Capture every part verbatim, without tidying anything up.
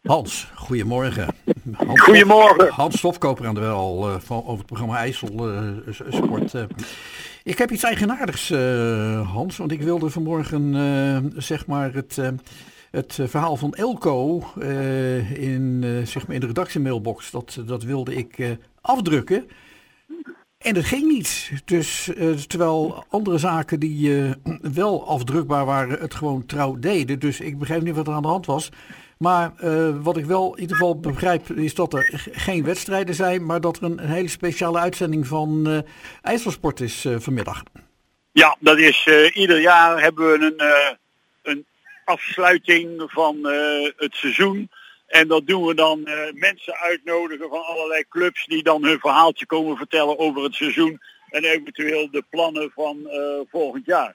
Hans, goedemorgen. Hans Goedemorgen. Stof, Hans Stofkoper aan de wel uh, van, over het programma IJssel uh, Sport. Uh. Ik heb iets eigenaardigs, uh, Hans, want ik wilde vanmorgen uh, zeg maar het, uh, het verhaal van Elko uh, in, uh, zeg maar in de redactiemailbox, dat, dat wilde ik uh, afdrukken. En dat ging niet. Dus uh, terwijl andere zaken die uh, wel afdrukbaar waren, het gewoon trouw deden. Dus ik begreep niet wat er aan de hand was. Maar uh, wat ik wel in ieder geval begrijp is dat er g- geen wedstrijden zijn, maar dat er een, een hele speciale uitzending van uh, IJsselsport is uh, vanmiddag. Ja, dat is uh, ieder jaar hebben we een, uh, een afsluiting van uh, het seizoen. En dat doen we dan uh, mensen uitnodigen van allerlei clubs die dan hun verhaaltje komen vertellen over het seizoen. En eventueel de plannen van uh, volgend jaar.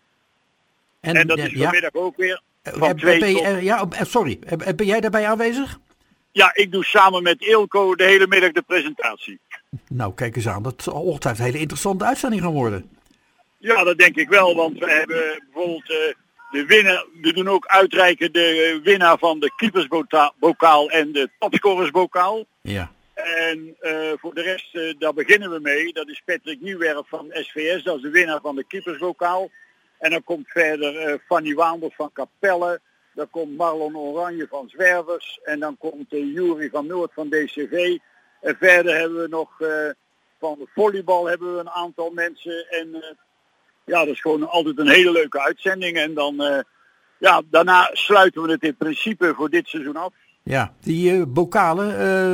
En, en dat is vanmiddag ja. ook weer. Van twee ben je, tot... ja, sorry, ben jij daarbij aanwezig? Ja, ik doe samen met Eelco de hele middag de presentatie. Nou, kijk eens aan. Dat zal ongetwijfeld een hele interessante uitzending gaan worden. Ja, dat denk ik wel, want we hebben bijvoorbeeld uh, de winnaar, we doen ook uitreiken de winnaar van de keepersbokaal en de topscorersbokaal. Ja. En uh, voor de rest, uh, daar beginnen we mee. Dat is Patrick Nieuwwerf van S V S, dat is de winnaar van de keepersbokaal. En dan komt verder uh, Fanny Waanders van Capelle. Dan komt Marlon Oranje van Zwervers. En dan komt uh, Jury van Noord van D C V. En verder hebben we nog uh, van de volleybal hebben we een aantal mensen. En uh, ja, dat is gewoon altijd een hele leuke uitzending. En dan, uh, ja, daarna sluiten we het in principe voor dit seizoen af. Ja, die uh, bokalen,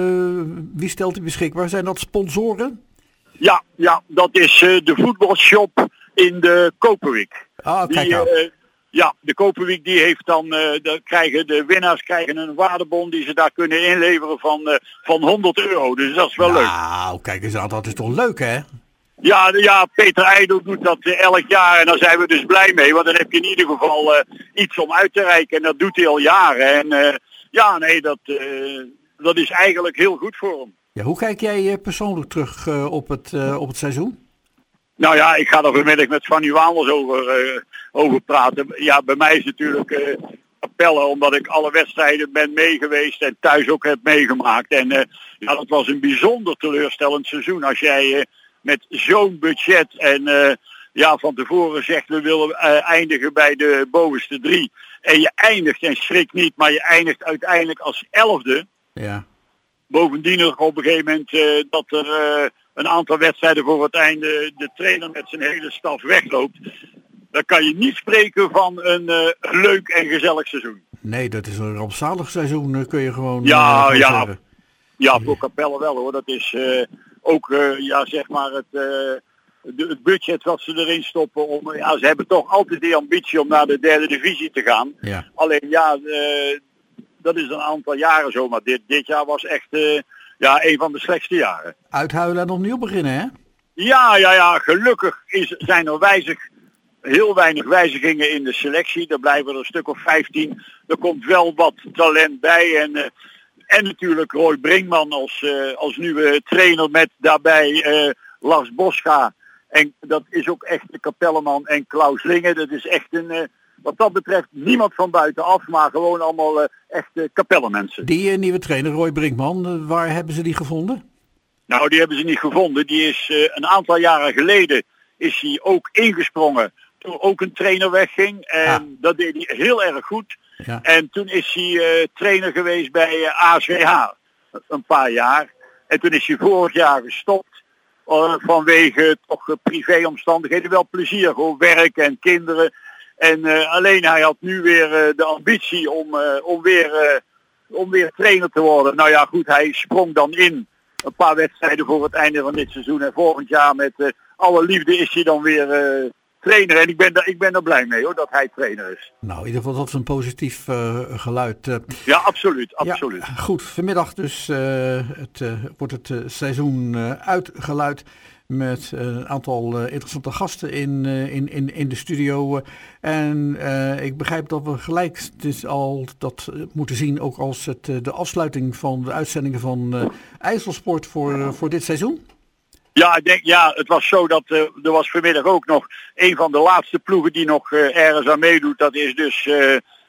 uh, wie stelt die beschikbaar? Zijn dat sponsoren? Ja, ja, dat is uh, de voetbalshop in de Koperwijk. Oh, kijk die, aan. uh, ja, de Koperwijk die heeft dan, uh, de, krijgen, de winnaars krijgen een waardebon die ze daar kunnen inleveren van, uh, van honderd euro. Dus dat is wel nou, leuk. Nou, kijk eens aan, dat is toch leuk, hè? Ja, ja, Peter Eidel doet dat uh, elk jaar en daar zijn we dus blij mee. Want dan heb je in ieder geval uh, iets om uit te reiken en dat doet hij al jaren. En uh, ja, nee, dat, uh, dat is eigenlijk heel goed voor hem. Ja, hoe kijk jij uh, persoonlijk terug uh, op, het, uh, op het seizoen? Nou ja, ik ga er vanmiddag met Fanny Waanders over, uh, over praten. Ja, bij mij is natuurlijk uh, Capelle, omdat ik alle wedstrijden ben meegeweest en thuis ook heb meegemaakt. En uh, ja, dat was een bijzonder teleurstellend seizoen. Als jij uh, met zo'n budget en uh, ja, van tevoren zegt we willen uh, eindigen bij de bovenste drie. En je eindigt, en schrik niet, maar je eindigt uiteindelijk als elfde. Ja. Bovendien nog op een gegeven moment uh, dat er uh, een aantal wedstrijden voor het einde de trainer met zijn hele staf wegloopt. Dan kan je niet spreken van een uh, leuk en gezellig seizoen. Nee, dat is een rampzalig seizoen, kun je gewoon ja, uh, ja, zeggen. Ja, voor Capelle wel hoor. Dat is uh, ook uh, ja, zeg maar het, uh, de, het budget wat ze erin stoppen. Om, ja, ze hebben toch altijd die ambitie om naar de derde divisie te gaan. Ja. Alleen ja, uh, dat is een aantal jaren zo. Maar dit, dit jaar was echt uh, ja, een van de slechtste jaren. Uithuilen en opnieuw beginnen, hè? Ja, ja, ja. Gelukkig is, zijn er wijzig, heel weinig wijzigingen in de selectie. Er blijven er een stuk of vijftien. Er komt wel wat talent bij. En, uh, en natuurlijk Roy Brinkman als, uh, als nieuwe trainer met daarbij uh, Lars Boscha. En dat is ook echt de Kapelleman en Klaus Linge. Dat is echt een... Uh, wat dat betreft niemand van buitenaf, maar gewoon allemaal uh, echte Kapellemensen. Die uh, nieuwe trainer, Roy Brinkman, uh, waar hebben ze die gevonden? Nou, die hebben ze niet gevonden. Die is uh, een aantal jaren geleden is hij ook ingesprongen toen ook een trainer wegging. En ah. dat deed hij heel erg goed. Ja. En toen is hij uh, trainer geweest bij uh, A S W H. Een paar jaar. En toen is hij vorig jaar gestopt. Uh, vanwege toch uh, privéomstandigheden. Wel plezier, gewoon werk en kinderen. En uh, alleen hij had nu weer uh, de ambitie om, uh, om, weer, uh, om weer trainer te worden. Nou ja goed, hij sprong dan in een paar wedstrijden voor het einde van dit seizoen. En volgend jaar met uh, alle liefde is hij dan weer uh, trainer. En ik ben, daar, ik ben er blij mee hoor, dat hij trainer is. Nou, in ieder geval dat is een positief uh, geluid. Uh, ja, absoluut. absoluut. Ja, goed, vanmiddag dus uh, het, uh, wordt het uh, seizoen uh, uitgeluid. Met uh, een aantal uh, interessante gasten in, uh, in, in, in de studio. En uh, ik begrijp dat we gelijk dus al dat uh, moeten zien ook als het, uh, de afsluiting van de uitzendingen van uh, IJsselsport voor, uh, voor dit seizoen. Ja, ik denk, ja, het was zo dat uh, er was vanmiddag ook nog een van de laatste ploegen die nog uh, ergens aan meedoet. Dat is dus uh,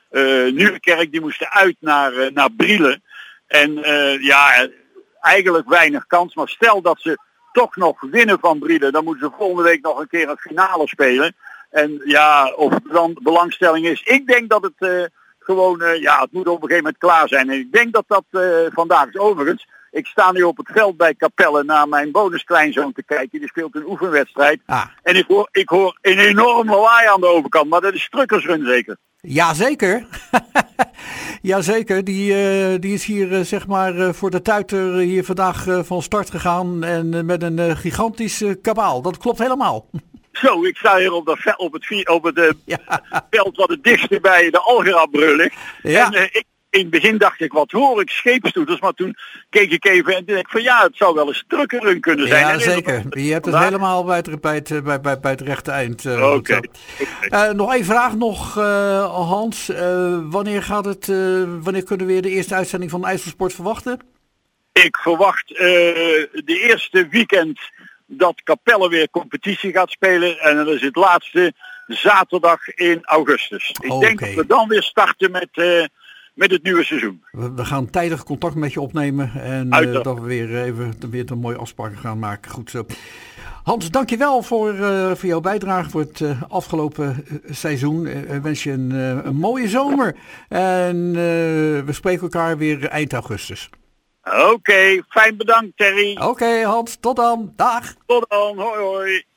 uh, Nieuwekerk, die moesten uit naar, uh, naar Brielen. En uh, ja, eigenlijk weinig kans. Maar stel dat ze toch nog winnen van Brielen, dan moeten ze volgende week nog een keer een finale spelen. En ja, of er dan belangstelling is. Ik denk dat het uh, gewoon, uh, ja, het moet op een gegeven moment klaar zijn. En ik denk dat dat uh, vandaag is. Overigens, ik sta nu op het veld bij Capelle naar mijn bonuskleinzoon te kijken. Die speelt een oefenwedstrijd. Ah. En ik hoor, ik hoor een enorm lawaai aan de overkant. Maar dat is Truckersrun zeker. Jazeker. Jazeker. Die, uh, die is hier uh, zeg maar uh, voor de tuiter hier vandaag uh, van start gegaan. En uh, met een uh, gigantisch uh, kabaal. Dat klopt helemaal. Zo, ik sta hier op, de, op het, op het uh, ja. veld wat het dichtst bij de Algerabbrug ligt. Ja. En uh, ik, in het begin dacht ik, wat hoor ik, scheepstoeters. Maar toen keek ik even en dacht ik van ja, het zou wel eens Truckerrun kunnen zijn. Ja, en zeker. Het, je hebt het helemaal bij het, bij het, bij, bij, bij het rechte eind. Uh, Oké. Okay. Okay. Uh, nog één vraag nog, uh, Hans. Uh, wanneer gaat het, uh, wanneer kunnen we weer de eerste uitzending van IJsselsport verwachten? Ik verwacht uh, de eerste weekend dat Capelle weer competitie gaat spelen. En dat is het laatste zaterdag in augustus. Ik okay. denk dat we dan weer starten met, uh, met het nieuwe seizoen. We, we gaan tijdig contact met je opnemen. En uh, dat we weer even weer een mooie afspraken gaan maken. Goed zo. Hans, dankjewel voor, uh, voor jouw bijdrage voor het uh, afgelopen uh, seizoen. Ik uh, wens je een, uh, een mooie zomer. En uh, we spreken elkaar weer eind augustus. Oké, okay, fijn bedankt Terry. Oké okay, Hans, tot dan. Dag. Tot dan, hoi hoi.